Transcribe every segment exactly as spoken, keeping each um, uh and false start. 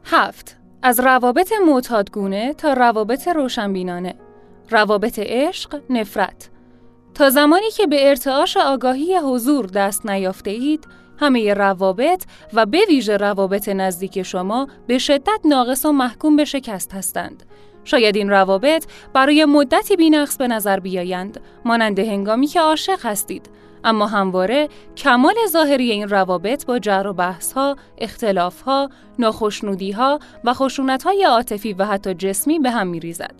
هفت. از روابط معتادگونه تا روابط روشنبینانه. روابط عشق، نفرت. تا زمانی که به ارتعاش آگاهی حضور دست نیافته اید، همه روابط و به ویژه روابط نزدیک شما به شدت ناقص و محکوم به شکست هستند. شاید این روابط برای مدتی بی‌نقص به نظر بیایند، مانند هنگامی که عاشق هستید، اما همواره کمال ظاهری این روابط با جر و بحث‌ها، اختلاف‌ها، ناخشنودی‌ها و خشونت‌های عاطفی و حتی جسمی به هم می‌ریزد.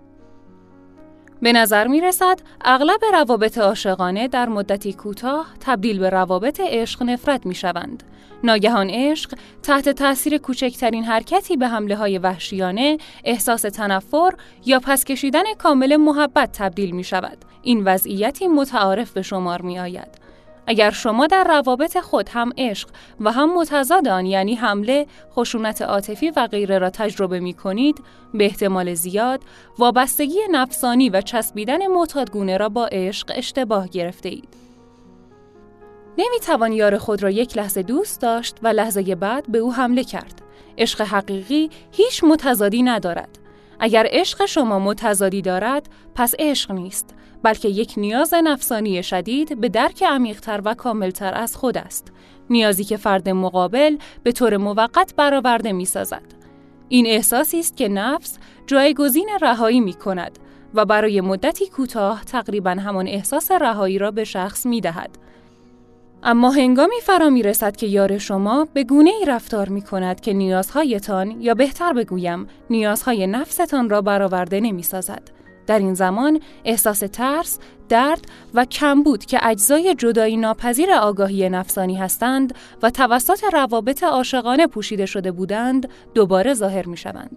به نظر می‌رسد اغلب روابط عاشقانه در مدتی کوتاه تبدیل به روابط عشق نفرت می‌شوند. ناگهان عشق تحت تأثیر کوچکترین حرکتی به حمله‌های وحشیانه، احساس تنفر یا پس کشیدن کامل محبت تبدیل می‌شود. این وضعیتی متعارف به شمار می‌آید. اگر شما در روابط خود هم عشق و هم متضاد آن، یعنی حمله، خشونت عاطفی و غیره را تجربه می‌کنید، به احتمال زیاد وابستگی نفسانی و چسبیدن معتادگونه را با عشق اشتباه گرفته اید. نمی‌توان یار خود را یک لحظه دوست داشت و لحظه بعد به او حمله کرد. عشق حقیقی هیچ متضادی ندارد. اگر عشق شما متضادی دارد، پس عشق نیست، بلکه یک نیاز نفسانی شدید به درک عمیق‌تر و کاملتر از خود است. نیازی که فرد مقابل به طور موقت برآورده می‌سازد. این احساسی است که نفس جایگزین رهایی می‌کند و برای مدتی کوتاه تقریباً همان احساس رهایی را به شخص می‌دهد. اما هنگامی فرا می‌رسد که یار شما به گونه‌ای رفتار می‌کند که نیازهایتان، یا بهتر بگویم نیازهای نفستان را برآورده نمی‌سازد. در این زمان احساس ترس، درد و کمبود که اجزای جدایی ناپذیر آگاهی نفسانی هستند و توسط روابط عاشقانه پوشیده شده بودند، دوباره ظاهر می‌شوند.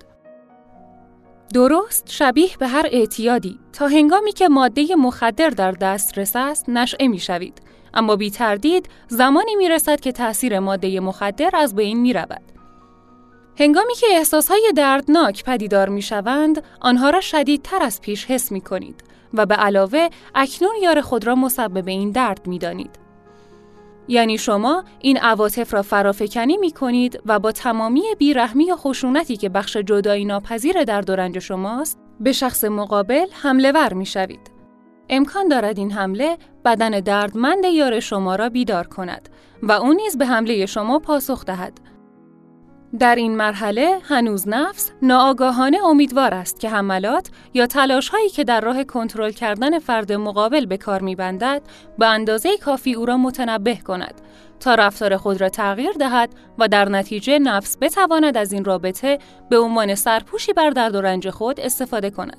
درست شبیه به هر اعتیادی، تا هنگامی که ماده مخدر در دسترس است نشئه می‌شوید، اما بی تردید زمانی می‌رسد که تأثیر ماده مخدر از بین می‌رود. هنگامی که احساسهای دردناک پدیدار می‌شوند، آنها را شدیدتر از پیش حس می‌کنید و به علاوه اکنون یار خود را مسبب این درد می‌دانید. یعنی شما این عواطف را فرافکنی می‌کنید و با تمامی بیرحمی و خشونتی که بخش جدایی ناپذیر درد و رنج شماست، به شخص مقابل حمله ور می‌شوید. امکان دارد این حمله بدن دردمند یار شما را بیدار کند و او نیز به حمله شما پاسخ دهد. در این مرحله هنوز نفس ناآگاهانه امیدوار است که حملات یا تلاش‌هایی که در راه کنترل کردن فرد مقابل به کار می‌بندد به اندازه کافی او را متنبه کند تا رفتار خود را تغییر دهد و در نتیجه نفس بتواند از این رابطه به عنوان سرپوشی بر درد و رنج خود استفاده کند.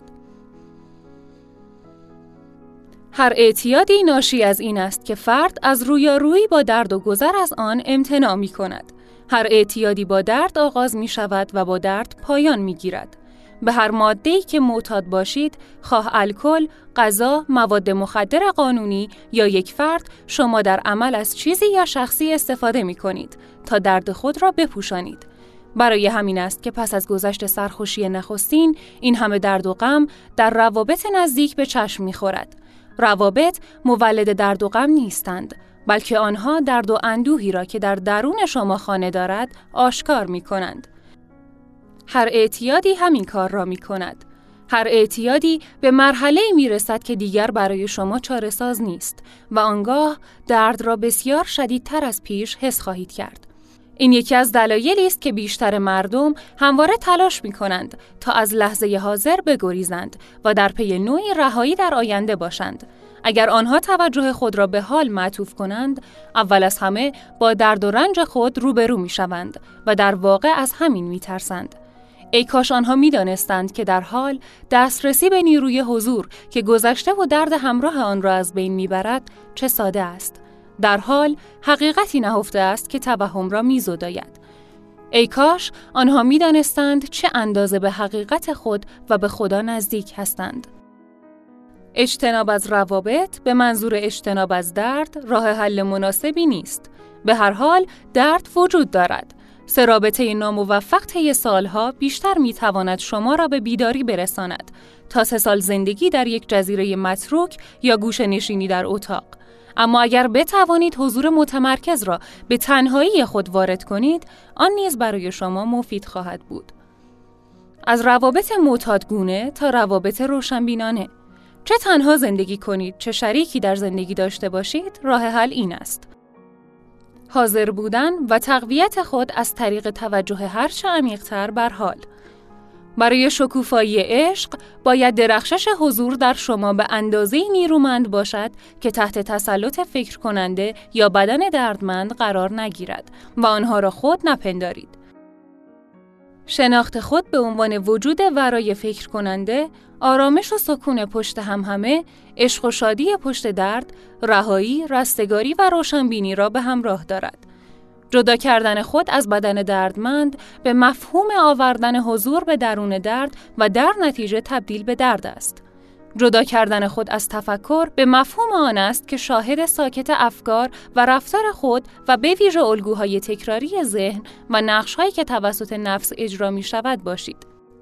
هر اعتیادی ناشی از این است که فرد از رویارویی با درد و گذر از آن امتناع می‌کند. هر اعتیادی با درد آغاز می شود و با درد پایان می گیرد. به هر ماده‌ای که معتاد باشید، خواه الکل، غذا، مواد مخدر قانونی یا یک فرد، شما در عمل از چیزی یا شخصی استفاده می کنید تا درد خود را بپوشانید. برای همین است که پس از گذشت سرخوشی نخستین، این همه درد و غم در روابط نزدیک به چشم می خورد. روابط مولد درد و غم نیستند، بلکه آنها درد و اندوهی را که در درون شما خانه دارد آشکار می کنند. هر اعتیادی همین کار را می کند. هر اعتیادی به مرحله‌ای می رسد که دیگر برای شما چاره‌ساز نیست و آنگاه درد را بسیار شدیدتر از پیش حس خواهید کرد. این یکی از دلایلی است که بیشتر مردم همواره تلاش می کنند تا از لحظه حاضر بگریزند و در پی نوعی رهایی در آینده باشند. اگر آنها توجه خود را به حال معطوف کنند، اول از همه با درد و رنج خود روبرو می شوند و در واقع از همین می ترسند. ای کاش آنها می دانستند که در حال دسترسی به نیروی حضور که گذشته و درد همراه آن را از بین می برد چه ساده است. در حال حقیقتی نهفته است که توهم را می زداید. ای کاش آنها می دانستند چه اندازه به حقیقت خود و به خدا نزدیک هستند. اجتناب از روابط به منظور اجتناب از درد راه حل مناسبی نیست. به هر حال درد وجود دارد. سه رابطه ناموفق طی سالها بیشتر میتواند شما را به بیداری برساند تا سه سال زندگی در یک جزیره متروک یا گوشه نشینی در اتاق. اما اگر بتوانید حضور متمرکز را به تنهایی خود وارد کنید، آن نیز برای شما مفید خواهد بود. از روابط معتادگونه تا روابط روشنبینانه. چه تنها زندگی کنید، چه شریکی در زندگی داشته باشید، راه حل این است: حاضر بودن و تقویت خود از طریق توجه هرچه عمیق‌تر بر حال. برای شکوفایی عشق باید درخشش حضور در شما به اندازه‌ای نیرومند باشد که تحت تسلط فکر کننده یا بدن دردمند قرار نگیرد و آنها را خود نپندارید. شناخت خود به عنوان وجود ورای فکر کننده، آرامش و سکون پشت همهمه، عشق و شادی پشت درد، رهایی، رستگاری و روشنبینی را به همراه دارد. جدا کردن خود از بدن دردمند به مفهوم آوردن حضور به درون درد و در نتیجه تبدیل به درد است. جدا کردن خود از تفکر به مفهوم آن است که شاهد ساکت افکار و رفتار خود و به ویژه الگوهای تکراری ذهن و نقش‌هایی که توسط نفس اجرا می‌شود باشید.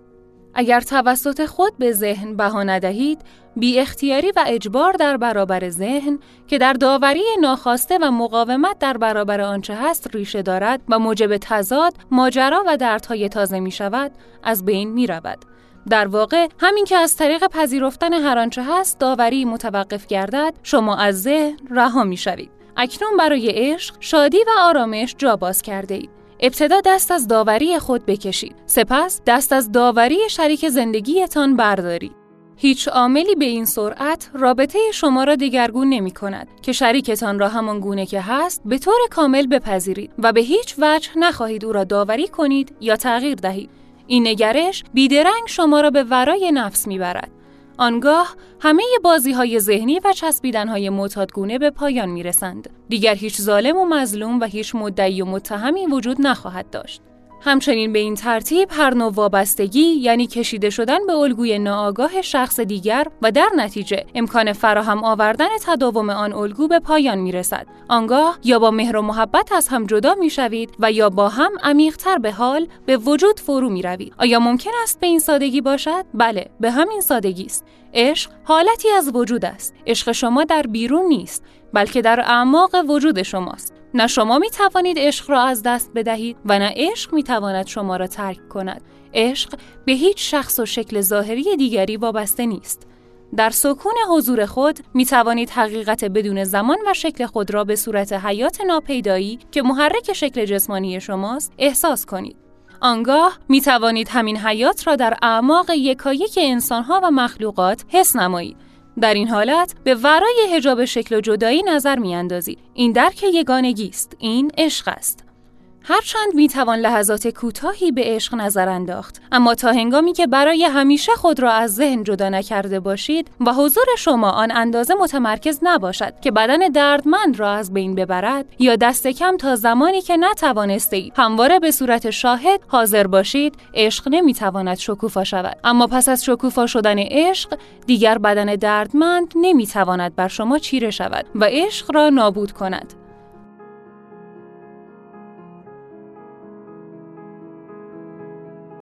اگر توسط خود به ذهن بها ندهید، بی اختیاری و اجبار در برابر ذهن که در داوری ناخواسته و مقاومت در برابر آنچه هست ریشه دارد و موجب تضاد، ماجرا و دردهای تازه می شود، از بین می رود. در واقع همین که از طریق پذیرفتن هر آنچه هست داوری متوقف گردد، شما از ذهن رها می شوید. اکنون برای عشق، شادی و آرامش جا باز کرده اید. ابتدا دست از داوری خود بکشید، سپس دست از داوری شریک زندگیتان بردارید. هیچ عاملی به این سرعت رابطه شما را دگرگون نمی کند که شریکتان را همان گونه که هست به طور کامل بپذیرید و به هیچ وجه نخواهید او را داوری کنید یا تغییر دهید. این نگرش بیدرنگ شما را به ورای نفس می برد. آنگاه همه بازی‌های ذهنی و چسبیدن‌های معتادگونه به پایان می‌رسند. دیگر هیچ ظالم و مظلوم و هیچ مدعی و متهمی وجود نخواهد داشت. همچنین به این ترتیب هر نوع وابستگی، یعنی کشیده شدن به الگوی ناآگاه شخص دیگر و در نتیجه امکان فراهم آوردن تداوم آن الگو به پایان می‌رسد. آنگاه یا با مهر و محبت از هم جدا می‌شوید و یا با هم عمیق‌تر به حال به وجود فرو می‌روید. آیا ممکن است به این سادگی باشد؟ بله، به همین سادگی است. عشق حالتی از وجود است. عشق شما در بیرون نیست، بلکه در اعماق وجود شماست. نه شما می توانید عشق را از دست بدهید و نه عشق می تواند شما را ترک کند. عشق به هیچ شخص و شکل ظاهری دیگری وابسته نیست. در سکون حضور خود می توانید حقیقت بدون زمان و شکل خود را به صورت حیات ناپیدایی که محرک شکل جسمانی شماست احساس کنید. آنگاه می توانید همین حیات را در اعماق یکایک انسانها و مخلوقات حس نمایید. در این حالت به ورای حجاب شکل و جدایی نظر می اندازید. این درک یگانگی است. این عشق است. هرچند می توان لحظات کوتاهی به عشق نظر انداخت، اما تا هنگامی که برای همیشه خود را از ذهن جدا نکرده باشید و حضور شما آن اندازه متمرکز نباشد که بدن دردمند را از بین ببرد، یا دست کم تا زمانی که نتوانستید همواره به صورت شاهد حاضر باشید، عشق نمی تواند شکوفا شود. اما پس از شکوفا شدن عشق، دیگر بدن دردمند نمی تواند بر شما چیره شود و عشق را نابود کند.